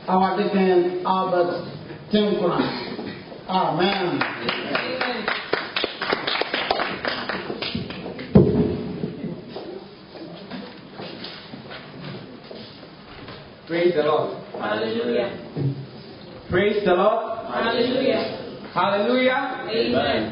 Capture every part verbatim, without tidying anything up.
our Deacon Albert Timkuna. Amen. Praise the Lord. Hallelujah. Praise the Lord. Hallelujah. Hallelujah. Amen.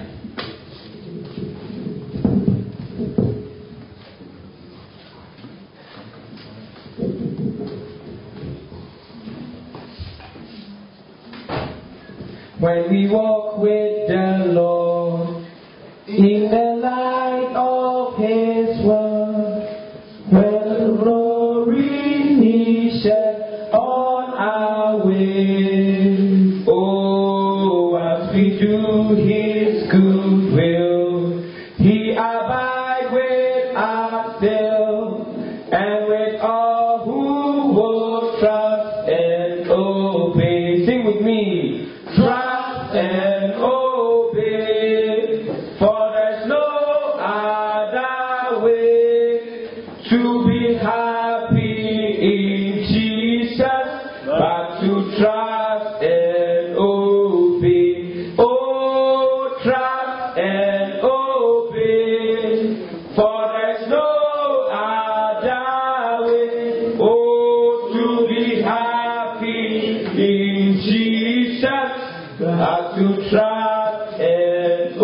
When we walk with the Lord in the light of His word, when the glory He shed on our way, oh, as we do His good will, He abide with us still, and with all who will trust and obey. Sing with me. Trust and obey, for there's no other way to be happy in Jesus but to trust and obey. Oh, trust and obey, for there's no other way. Oh, to be happy in Jesus but to trust and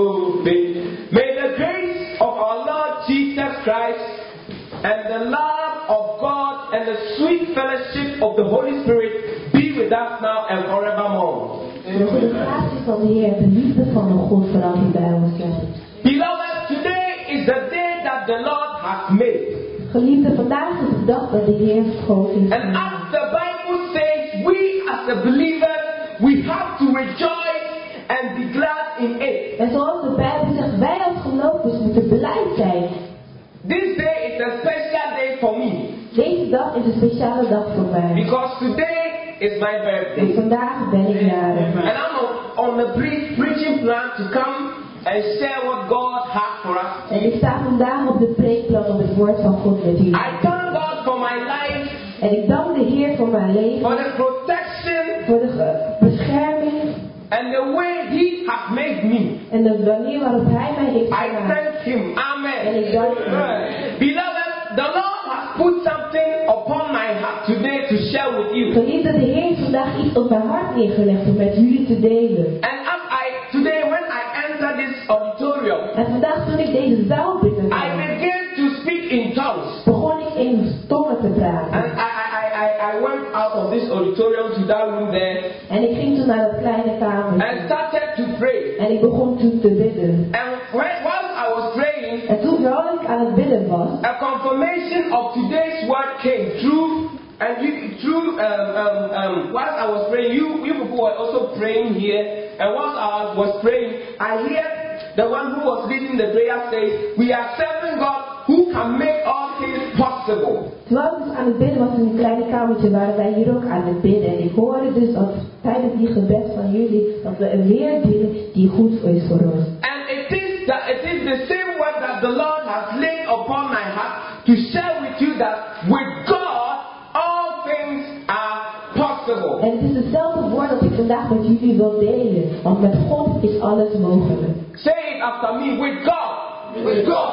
obey. May the grace of our Lord Jesus Christ and the love of God and the sweet fellowship of the Holy Spirit be with us now and forevermore. De goede gratie van de Heer, de liefde van de God voor altijd bij ons zijn. Beloved, today is the day that the Lord has made. Geliefde, vandaag is de dag dat de Heer gesproken heeft. And as the Bible says, we as the believers, we have to rejoice and be glad in it. En zoals de Bijbel zegt, wij als gelovigen moeten blij zijn. This day is a special day for me. Deze dag is een speciale dag voor mij. Because today is my En birthday. vandaag ben ik jarig. And I'm on the pre- preaching plan to come and share what God has for us. En ik sta vandaag op de preekplan om het woord van God met jullie. I thank God for my life, En ik dank de Heer voor mijn leven, for the protection, voor de ge- bescherming and the way He has made me. en de manier waarop Hij mij heeft I gemaakt. thank Him. En Amen. ik dank Hem. Beloved, the Lord has put something upon my heart today to share with you. Geliefde, de Heer heeft vandaag iets op mijn hart neergelegd om met jullie te delen. And as I today, when I enter this auditorium, En vandaag toen ik deze zaal binnenkwam, I began to speak in tongues. begon ik in tongen te praten. And I, I, I, I went out of this auditorium to that room there En ik ging toen naar dat kleine kamer. and started to pray. En ik begon toen te bidden. And when, while I was praying, En toen terwijl ik aan het bidden was, a confirmation of today's word came through. And you, through, um, um, um, while I was praying, you, you people were also praying here. And while I was praying, I hear the one who was leading the prayer say, we are serving God who can make all things possible. terwijl ik dus aan het bidden was in een kleine kamertje, waren wij hier ook aan het bidden. En ik hoorde dus dat tijdens die gebed van jullie, dat we een Heer dienen die goed is voor ons. And it is that it is the same word that the Lord has laid upon my heart to share with you that with God all things are possible. En het is hetzelfde woord dat ik vandaag met jullie wil delen. Want met God is alles mogelijk. Say it after me. With God. With God.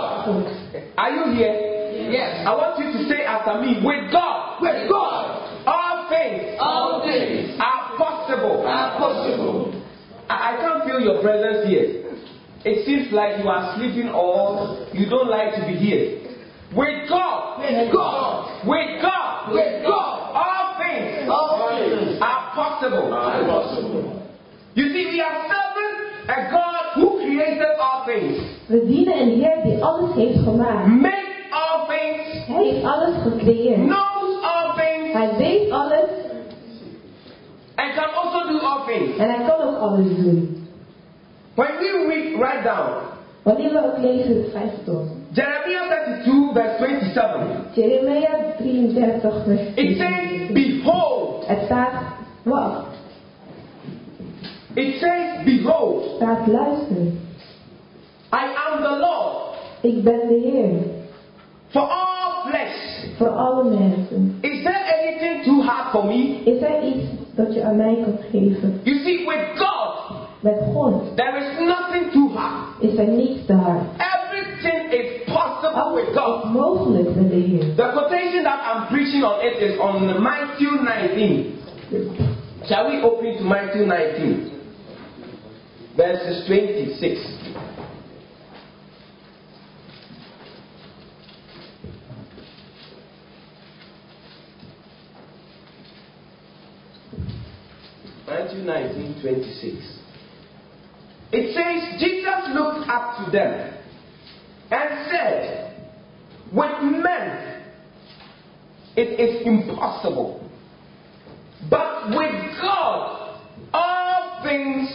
Are you here? Yes. I want you to say after me. With God. With God. All things. All things are possible. Are possible. I, I can't feel your presence here. It seems like you are sleeping or you don't like to be here. With God. With God. With God. With God. All things. All things are possible. Are possible. You see, we are serving a God who created all things. We dienen een Heer die alles heeft gemaakt. Made all things. Hij heeft alles gecreëerd. Knows all things. Hij weet alles. And can also do all things. En hij kan ook alles doen. When we read, write down. Wanneer we ook lezen het vijftig. Jeremiah thirty-two verse twenty-seven. Jeremia drieëndertig vers It says, behold. Het staat, wat? It says, behold. Het staat, luister. I am the Lord. Ik ben de Heer. For all flesh. Voor alle mensen. Is there anything too hard for me? Is er iets dat je aan mij kan geven? You see, with God, Met God there is nothing too hard. is er niets te hard. Everything is possible Alles with God. is mogelijk met de Heer. The quotation that I'm preaching on it is on Matthew nineteen. Shall we open to Matthew nineteen? Verses twenty-six. Matthew nineteen, twenty-six. It says, Jesus looked up to them and said, with men it is impossible, but with God all things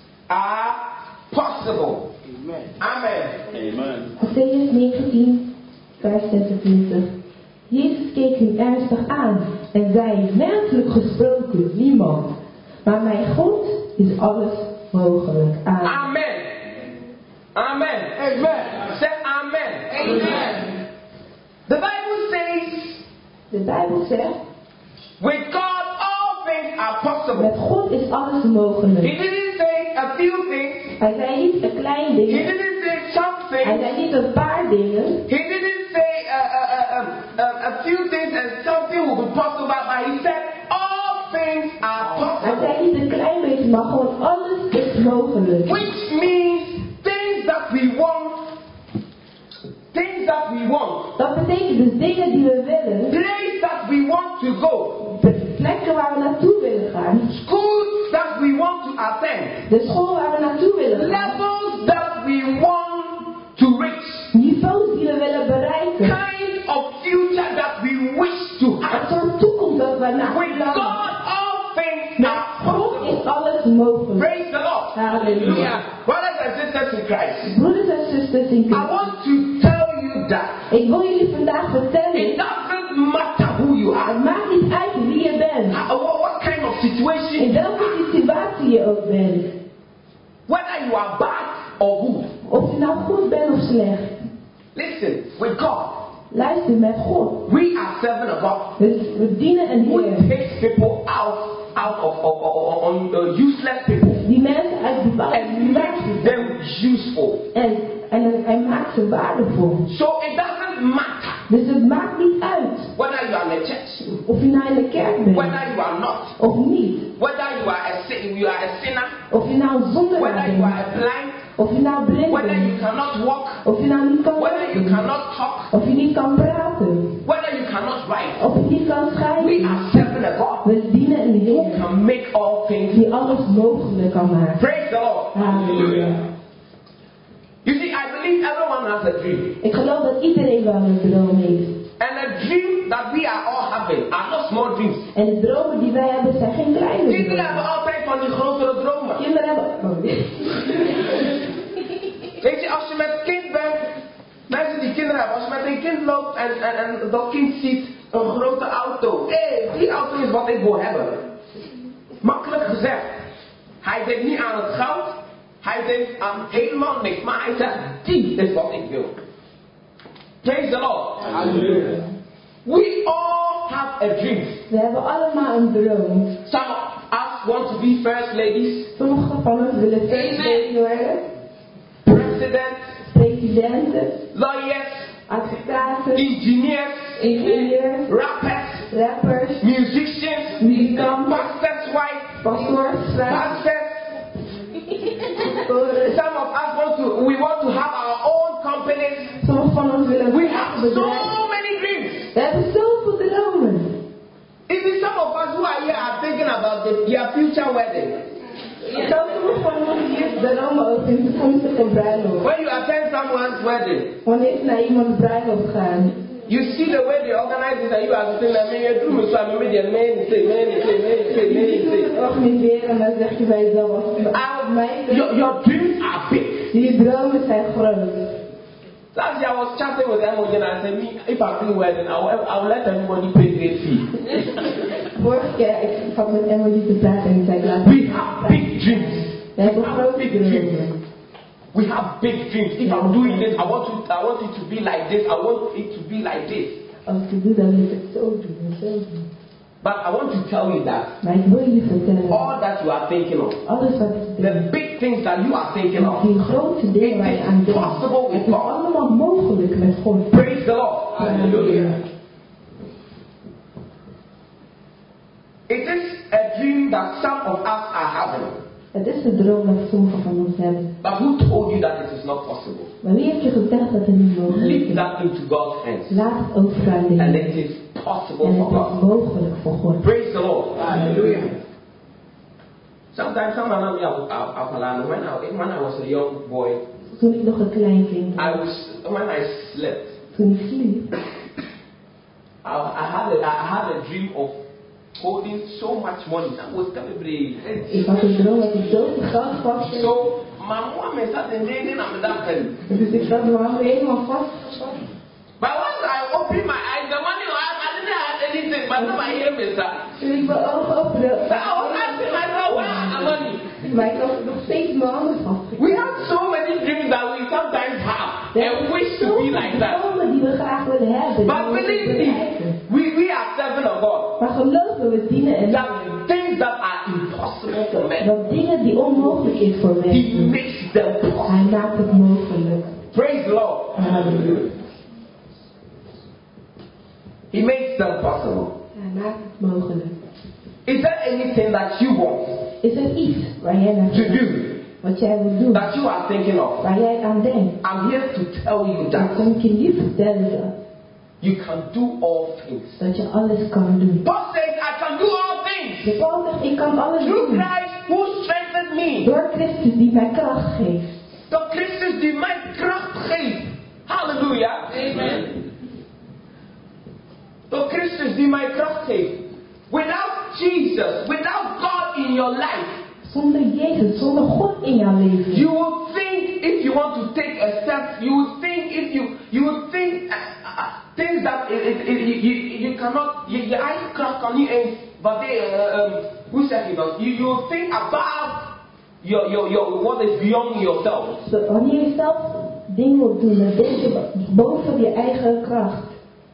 are possible. Amen. Amen. Amen. Mattheüs negentien, vers zesentwintig. Jezus keek hem ernstig aan en zei, menselijk gesproken, niemand. Maar mijn God is alles mogelijk. Amen. Amen. Amen. Amen. Say amen. Amen. The Bible says, De Bijbel zegt, with God all things are possible. met God is alles He mogelijk. didn't say a few things. Hij zei niet een klein He ding. didn't say some Hij things. zei niet een paar dingen. He didn't say uh, uh, uh, uh, a few things and something will be possible, but he said all things are Hij possible. zei niet een klein beetje, maar gewoon alles is mogelijk. Which means things that we want, things that we want, Dat betekent dus dingen die we willen, place that we want to go, de plekken waar we naartoe willen gaan, schools that we want to attend, de school waar we naartoe willen gaan, levels that we want to reach, niveaus die we willen bereiken, kind of future that we wish to een have. soort toekomst dat we naar With God, verlangen. all things Met are God possible. is alles mogelijk. Praise the Lord. Halleluja. Brothers and sisters in Christ, Broeders en zusters in I Christus, want to tell you that ik wil jullie vandaag vertellen, it doesn't matter who you are, het maakt niet uit wie je bent, uh, what, what kind of situation in you welke are, situatie je ook bent, whether you are bad or good. of je nou goed bent of slecht. Listen, with God, Luister met God. we are serving a God Dus we dienen een who Heer takes people out, out of, of, of, of on, uh, useless people die mensen uit bepaalde and makes situaties them useful. en, en hij maakt ze waardevol. So it doesn't matter Dus het maakt niet uit whether you are in the church, of je nou in de kerk bent whether you are not, of niet. whether you are a sin- you are a sinner, Of je nou een zondaar whether you are bent. a blind, Of je nou blind whether you bent. cannot walk, Of je nou niet kan whether you lopen. cannot talk, Of je niet kan praten. whether you cannot write. Of je niet kan We schrijven. are serving a God We dienen een who Heer can make all things. die alles mogelijk kan maken. Praise the Lord. Halleluja. You see, I believe everyone has a dream. Ik geloof dat iedereen wel een droom heeft. And the dream that we are all having are not small dreams. En de dromen die wij hebben zijn geen kleine Kinderen dromen. hebben altijd van die grotere dromen. Kinderen hebben... Oh. Weet je, als je met kind bent, mensen die kinderen hebben, als je met een kind loopt en, en, en dat kind ziet een grote auto. Hé, hey, die auto is wat ik wil hebben. Makkelijk gezegd. Hij denkt niet aan het goud, hij denkt aan helemaal niks, maar hij zegt, die is wat ik wil. Praise the Lord. Hallelujah. We all have a dream. We hebben allemaal een droom. Some of us want to be first ladies, Sommigen van ons willen first lady worden, presidents, presidenten, lawyers, advocaten, engineers, ingenieurs, rappers, rappers, musicians, muzikanten, pastors' wives, pastoors, vrouwen, pastors. pastoren. Some of us want to, we want to have our own companies. Sommigen van ons willen We een have bedrijf. so many dreams. We hebben zoveel dromen. Even some of us who are here are thinking about the, their future wedding. Sommigen van ons hier dromen over hun toekomstige bruiloft. When you attend someone's wedding, Wanneer ze naar iemands bruiloft gaan. you see the way they organize it and you are saying, I mean, you're doing so I mean, the men say, men say, men say, Je men ziet hoe say. ze het organiseren en dan zeg je bij jezelf, als And mijn your, your dreams are big. je dromen zijn groot. Last year I was chatting with Emogen and I said, me, if I do wedding, I will, I will let everybody pay their fee. Vorige keer ik had met Emily te praten en ik zei, laat We have big dreams. we hebben We have grote big dromen. dreams. We have big dreams. If I'm doing this, I want, to, I want it to be like this. I want it to be like this. Als ik het doe, dan moet ik het zo doen en zo doen. But I want to tell you that Maar ik wil je vertellen, all that you are thinking of, alles wat je the denkt, big things that you are thinking of, die grote dingen waar je aan it is denkt, possible with het is God. allemaal mogelijk met God. Praise the Lord. Hallelujah. It is a dream that some of us are having. Het is de droom dat sommigen van ons hebben. But who told you that it is not possible? Maar wie heeft je gezegd dat het niet mogelijk Leave is? that into God's hands. Laat het over aan de And Heer. it is possible En for het is God. mogelijk voor God. Praise the Lord. Hallelujah. Sometimes someone I when I when I was a young boy, Toen ik nog een klein kind I was, was when I slept, toen ik sliep, I, I had a, I had a dream of holding so much money. That was terribly. ik had een droom dat ik zoveel geld vast. So my mom is at the lady and that penny. Dus ik zat mijn handen helemaal vast. But once I opened my eyes, the money I, I didn't have anything, but now I hear me sir. Toen ik mijn ogen opende, So I was asking myself, where are the money? maar ik had nog steeds mijn handen vast. We have so many dreams that we sometimes have and wish to be like that. dromen die we graag willen hebben. But believe me, we, we are serving a God. Maar geloof me, we dienen en That things that are impossible for men, dat dingen die onmogelijk is voor He mensen, makes them possible. Hij maakt het mogelijk. Praise the Lord. Halleluja. He makes them possible. Hij maakt het mogelijk. Is there anything that you want Is er iets waar jij naar to do, wat jij wil doen, that you are thinking of? waar jij aan denkt? I'm here to tell you Dan that kom ik je nu vertellen dat, you can do all things. dat je alles kan doen. Paul says, I can do all things De Paul zegt, ik kan alles through doen. Christ who strengthens me. Door Christus die mij kracht geeft. The Christus die mij kracht geeft. Hallelujah. Amen. The Christus die mij kracht geeft. Without Jesus, without God in your life, Zonder Jezus, zonder God in jouw leven. you will think if you want to take a step, you will think if you, you will think uh, uh, things that it, it, it, you, you, you cannot, je, je eigen kracht kan niet eens, wat uh, um, hoe zeg je dat? You, you will think above your, your, your, what is beyond yourself. Zo, wanneer je zelf dingen wilt doen, dan denk je boven je eigen kracht.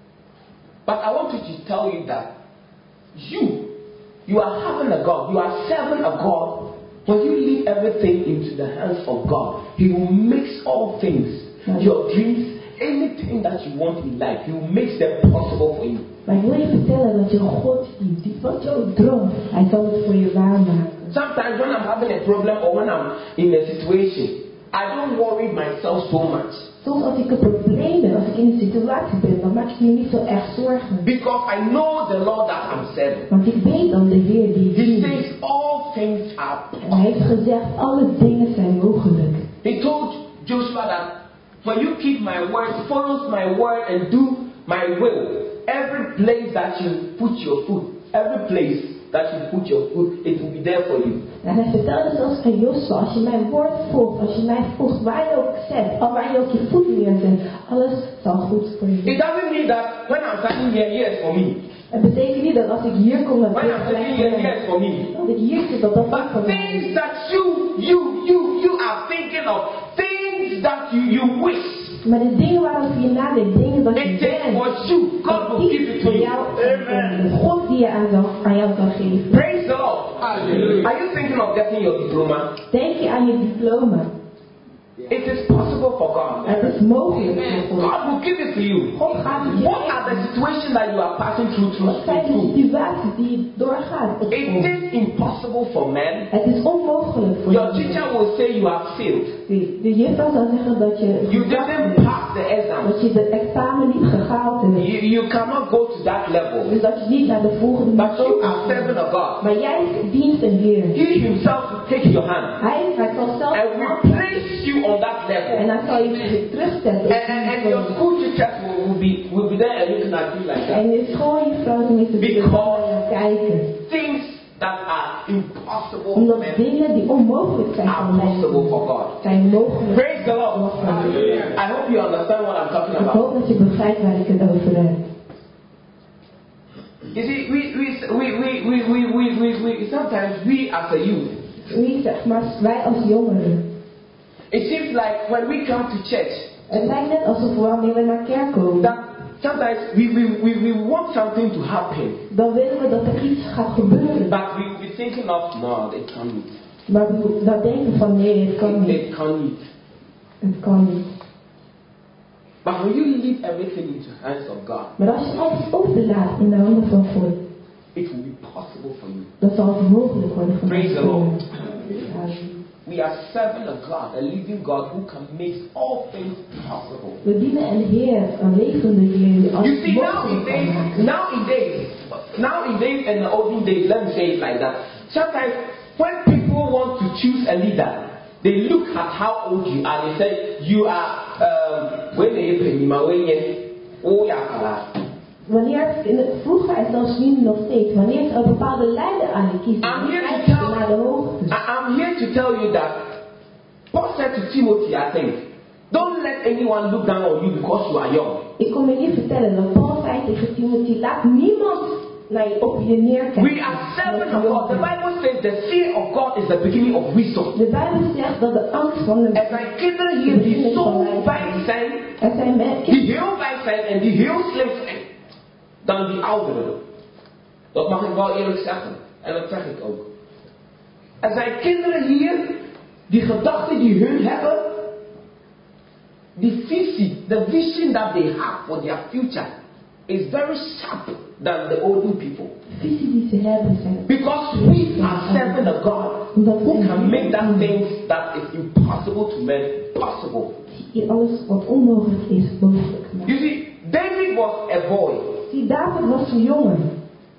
But I want you to tell you that you, you are having a God, you are serving a God. When you leave everything into the hands of God, He will mix all things, your dreams, anything that you want in life, He will make them possible for you. Maar ik wil je vertellen dat je God dient, die wat jouw droom, Hij zal het voor je waarmaken. Sometimes when I'm having a problem or when I'm in a situation, I don't worry myself so much. Soms als ik een probleem ben, als ik in een situatie ben, dan maak ik me niet zo erg zorgen. Because I know the Lord that I'm serving. Want ik weet dan de Heer die ik He dien. says all things are En Hij heeft gezegd, alle dingen zijn mogelijk. He told Joshua that when you keep my word, follow my word and do my will, every place that you put your foot, every place that you put your foot, it will be there for you. En hij vertelde zelfs aan Joshua, als je mijn woord volgt, als je mij volgt, waar je ook zet, al waar je ook je voet neerzet, alles zal goed voor je It zijn. doesn't mean that when I'm standing here, here is for me. Het betekent niet dat als ik hier kom, dat When dit I'm gelijk sitting voor here, here mij is for me. is. Dat ik hier zit, dat dat ook voor But mij things is. that you, you, you, you are thinking of, things that you, you wish, Maar de dingen waarover je nadenkt, dingen dat je it is denkt, for you. God will dat give die it to voor you. jou is. God die je aan, zal, aan jou zal geven. Praise the Lord. Are you thinking of getting your diploma? Denk je aan je diploma. It is possible for God. Het is mogelijk voor God. God will give it to you. God gaat het je What are the situations that you are passing through through Wat zijn de school? situaties die je doorgaat op It school? is impossible for men. Het is onmogelijk voor Your je. teacher will say you have failed. De, de juffrouw zal zeggen dat je You gezakt didn't bent. pass the exam. Dat je de examen niet gehaald hebt. You, you cannot go to that level. Dus dat je niet naar de volgende But you niveau are serving a God. Maar jij dient een Heer. He himself will take your hand Hij, hij zal zelf and will place you on that level. en dan zal je weer terugzetten. And, and, and your school teachers will, will be will be there and looking at you like that. En je schooljuffrouw tenminste Because- zullen kijken. Things that are impossible for Omdat men dingen die onmogelijk zijn are voor possible mensen for God. zijn mogelijk. Praise the Lord. I hope you understand what I'm talking Ik about. hoop dat je begrijpt waar ik het over heb. You see, we we we we we we we, we, we sometimes we as a youth, Wie zeg maar, wij als jongeren. it seems like when we come to church, Het lijkt net alsof we wanneer we naar kerk komen. that sometimes we, we, we, we want something to happen. Dan willen we dat er iets gaat gebeuren. But we will be thinking of, no, it can't be. Maar we dan denken van nee, het kan It, niet. it can't be. Het kan niet. But when you leave everything into the hands of God, Maar als je alles overlaat in de handen van God, it will be possible for you. dan zal het mogelijk worden voor Praise the ons. Lord. Ja. We are serving a God, a living God who can make all things possible. We dienen een Heer, een levende Heer die You alles see, mogelijk kan nowadays, maken. nowadays, nowadays in the olden days, let me say it like that. Sometimes when people want to choose a leader, they look at how old you are. They say, you are, um, when they pay me, oh yeah, Wanneer, in het, vroeger en zelfs nu nog steeds, wanneer ze een bepaalde leider aan je kiezen, I'm dan here to kijken ze tell, naar de hoogte. I- I'm here to tell you that Paul said to Timothy, I think, don't let anyone look down on you because you are young. Ik kom je niet vertellen dat Paul zei tegen Timothy, laat niemand naar je, op je neerkijken. We are servants of God. The Bible says the fear of God is the beginning of wisdom. De Bijbel zegt dat de angst van de Er zijn kinderen hier die zo wijs zijn, Er zijn die mensen heel wijs zijn en die heel slim zijn, dan die ouderen. Dat mag ik wel eerlijk zeggen. En dat zeg ik ook. Er zijn kinderen hier, die gedachten die hun hebben, die visie, the vision that they have for their future is very sharp than the older people. visie die ze hebben zijn. Because we are serving a God who can make that things that is impossible to men possible. Die alles wat onmogelijk is, mogelijk maakt. You see, David was a boy. Zie, David was een jongen.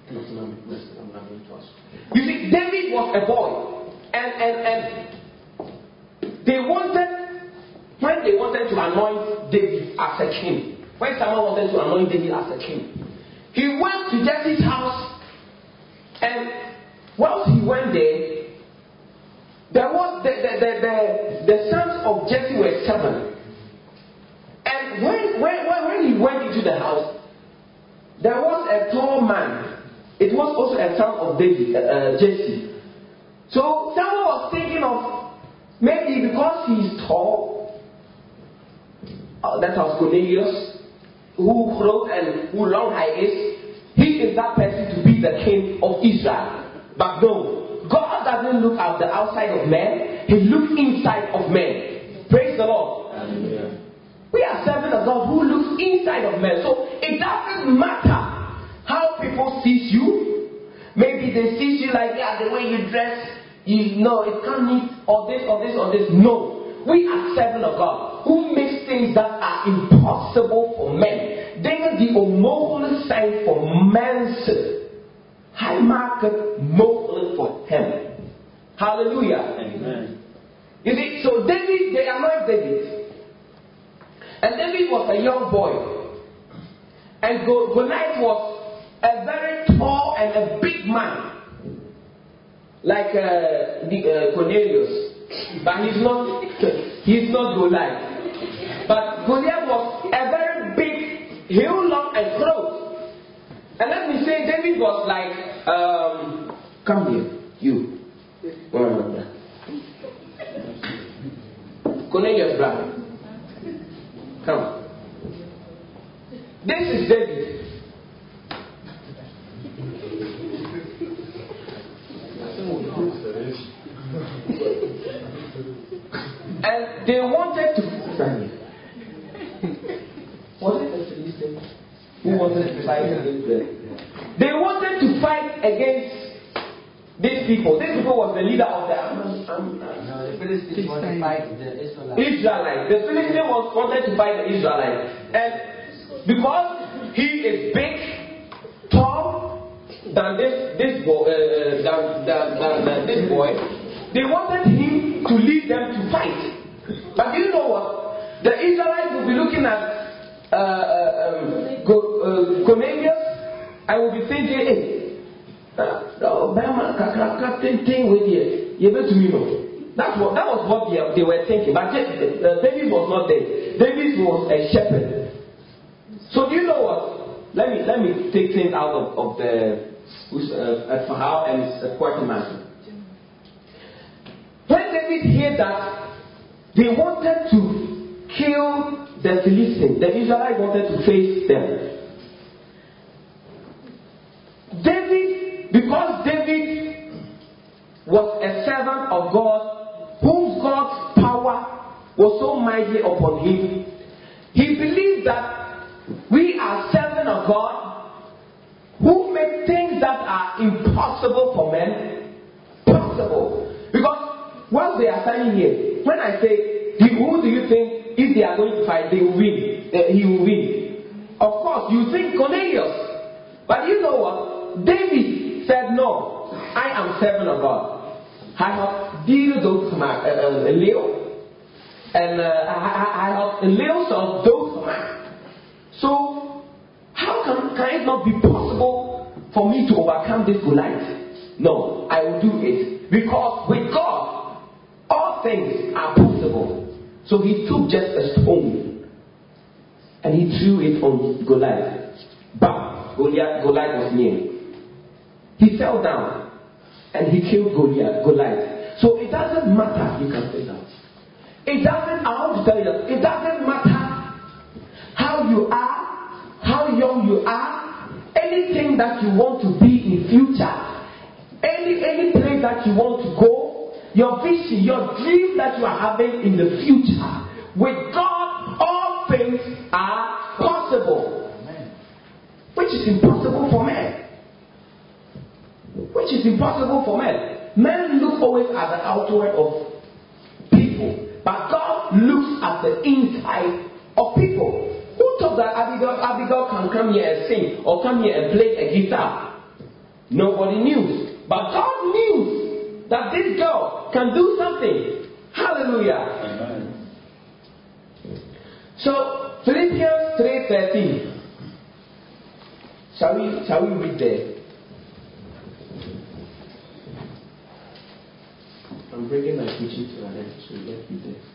You see, David was a boy. And, and, and they wanted, when they wanted to anoint David as a king, when someone wanted to anoint David as a king, he went to Jesse's house, and whilst he went there, there was the, the, the, the, the sons of Jesse were seven. And when, when, when he went into the house, there was a tall man. It was also a son of David, uh, Jesse. So someone was thinking of maybe because he is tall, uh, that was Cornelius, who grows and who long he is, he is that person to be the king of Israel. But no, God doesn't look at the outside of man, He looks inside of man. Praise the Lord. Amen. We are serving a God who looks inside of man. So it doesn't matter how people see you. Maybe they see you like that, the way you dress, you know, it can't meet or this or this or this. No. We are serving a God who makes things that are impossible for men. Dingen die onmogelijk zijn voor mensen. Hij maakt het mogelijk voor hem. Hallelujah. Amen. You see, so David, they anoint David. And David was a young boy. And Goliath was a very tall and a big man. Like uh, the, uh, Cornelius. But he's not, he's not Goliath. But Goliath was a very big, heel long and close. And let me say, David was like, um, come here, you. Cornelius' brother. Come. This is David. And they wanted to. Was it the Philistines who wanted to fight against them? They wanted to fight against these people. These people was the leader of the um, um, No, the Philistines wanted to fight the Israelites. Israelites. The Philistines was wanted to fight the Israelites, and because he is big, tall than this this boy, uh, than, than, than, than this boy, they wanted him to lead them to fight. But you know what? The Israelites will be looking at uh, uh, um, Go, uh, Cornelius. I will be thinking, hey, uh, thing with you, you better me know. That's what that was what they, they were thinking. But uh, David was not there. David was a shepherd. So do you know what? Let me let me take things out of, of the uh, Pharaoh and his quartermaster. When David heard that they wanted to kill the Philistines, the Israelites wanted to face them. was a servant of God, whom God's power was so mightily upon him. He believed that we are servants of God, who make things that are impossible for men possible. Because once they are standing here, when I say, who do you think if they are going to fight, they will win? Uh, he will win. Of course, you think Cornelius. But you know what? David said, no, I am servant of God. I have dealt those my uh, uh, Leo, and uh, I, I have Leos of those man. So, how can, can it not be possible for me to overcome this Goliath? No, I will do it. Because with God, all things are possible. So he took just a stone and he threw it on Goliath. But Goliath, Goliath was near. He fell down and he killed Goliath. Goliath. So it doesn't matter. You can say that. It doesn't. I want to tell you that it doesn't matter how you are, how young you are, anything that you want to be in future, any any place that you want to go, your vision, your dream that you are having in the future. With God, all things are possible. Amen. Which is impossible for men. Which is impossible for men. Men look always at the outward of people, but God looks at the inside of people. Who thought that Abigail, Abigail can come here and sing or come here and play a guitar? Nobody knew. But God knew that this girl can do something. Hallelujah. Amen. So Philippians three thirteen. Shall we shall we read there? I'm bringing my preaching to an end, so let's read there.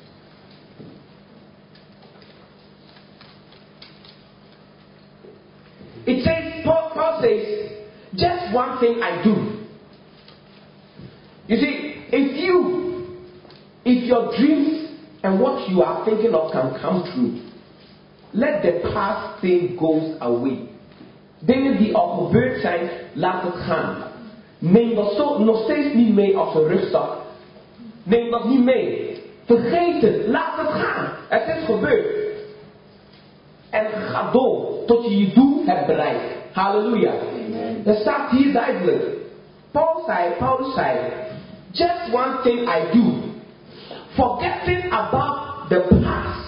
It says, Paul, Paul says, just one thing I do. You see, if you, if your dreams and what you are thinking of can come true, let the past thing goes away. Dingen die al gebeurd zijn, laat het gaan. Neem dat zo, nog steeds niet mee als een rugzak. Neem dat niet mee. Vergeet het, laat het gaan. Het is gebeurd. En ga door tot je je doel hebt bereikt. Halleluja. Dat staat hier duidelijk. Paul zei, Paulus zei, just one thing I do. Forgetting about the past.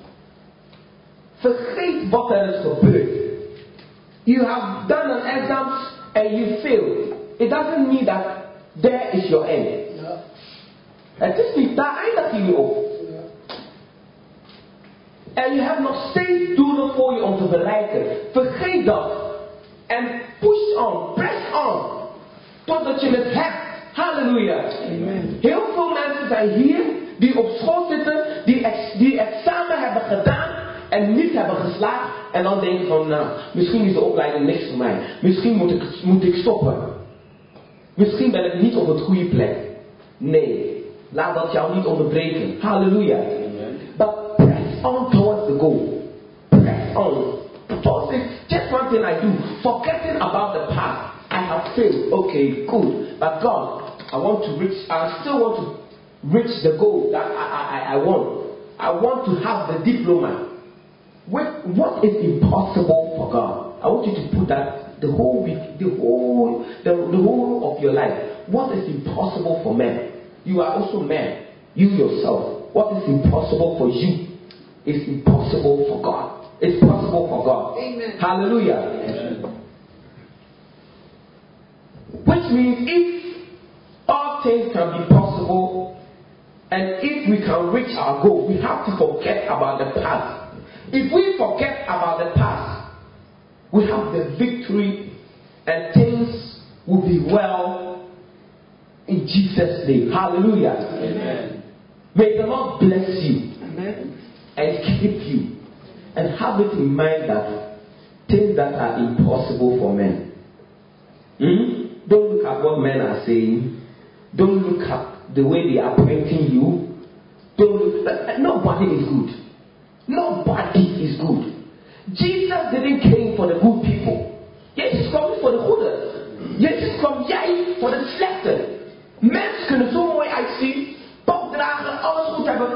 Vergeet wat er is gebeurd. You have done an exam and you failed. It doesn't mean that there is your end. Ja. Het is niet, daar eindigt je niet op. Ja. En je hebt nog steeds doelen voor je om te bereiken. Vergeet dat. En push on, press on. Totdat je het hebt. Halleluja. Amen. Heel veel mensen zijn hier die op school zitten, die, ex, die examen hebben gedaan en niet hebben geslaagd. En dan denken van, nou, misschien is de opleiding niks voor mij. Misschien moet ik, moet ik stoppen. Misschien ben ik niet op het goede plek. Nee, laat dat jou niet onderbreken. Halleluja. But press on towards the goal. Press on. Towards it. Just one thing I do. Forgetting about the past. I have failed. Okay, good. But God, I want to reach, I still want to reach the goal that I, I, I want. I want to have the diploma. What, what is impossible for God? I want you to put that the whole week, the whole, the, the whole of your life. What is impossible for men? You are also man. You yourself. What is impossible for you is impossible for God. It's possible for God. Amen. Hallelujah. Amen. Which means if all things can be possible and if we can reach our goal, we have to forget about the past. If we forget about the past, we have the victory and things will be well in Jesus' name. Hallelujah. Amen. May the Lord bless you. Amen. And keep you. And have it in mind that things that are impossible for men. Hmm? Don't look at what men are saying. Don't look at the way they are pointing you. Don't look at, nobody is good. Nobody is good. Jesus didn't came for the good people. Jezus kwam niet voor de goede. Jezus kwam jij voor de slechte. Mensen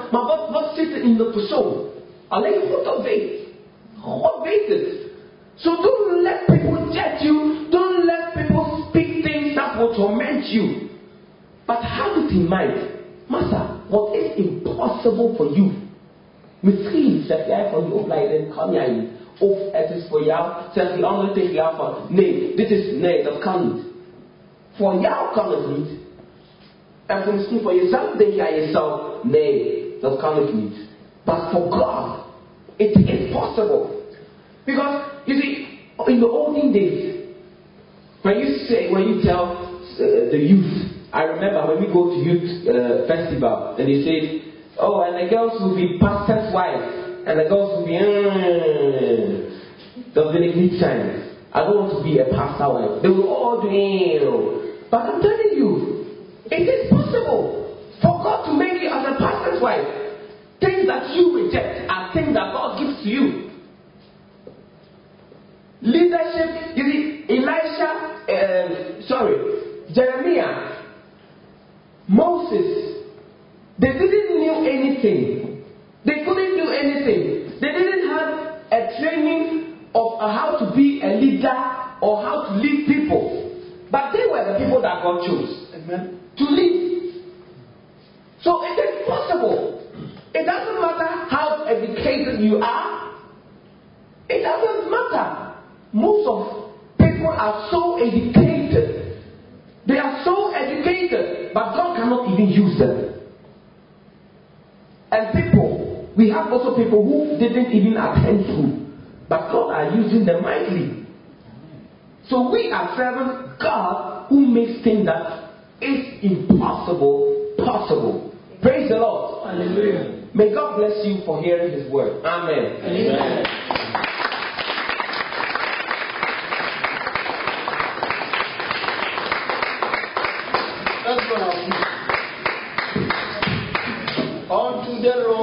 maar wat, wat zit er in de persoon? Alleen God dat weet. God weet het. So don't let people judge you. Don't let people speak things that will torment you. But have it in mind. Master, what is impossible for you? Misschien zeg jij van die opleiding, kan jij niet. Of het is voor jou, zegt die andere tegen jou van, nee, dit is, nee, dat kan niet. Voor jou kan het niet. En voor misschien voor jezelf denk jij jezelf, nee, dat kan ik niet. But for God, it is possible. Because, you see, in the olden days, when you say, when you tell uh, the youth, I remember when we go to youth uh, festival, and they say, oh, and the girls will be pastor's wives, and the girls will be, mm, dat wil ik niet zijn. I don't want to be a pastor wife. They will all do, mm. But I'm telling you, it is possible for God to make you as a pastor's wife. Things that you reject are things that God gives to you. Leadership, you see, Elisha, um, sorry, Jeremiah, Moses, they didn't know anything. They couldn't do anything. They didn't have a training of uh, how to be a leader or how to lead people. But they were the people that God chose. Amen. To lead. So it is possible. It doesn't matter how educated you are. It doesn't matter. Most of people are so educated. They are so educated, but God cannot even use them. And people, we have also people who didn't even attend school, but God are using them mightily. So we are serving God who makes things that is impossible possible. Praise the Lord. Hallelujah. May God bless you for hearing His word. Amen. Amen. Unto the Lord.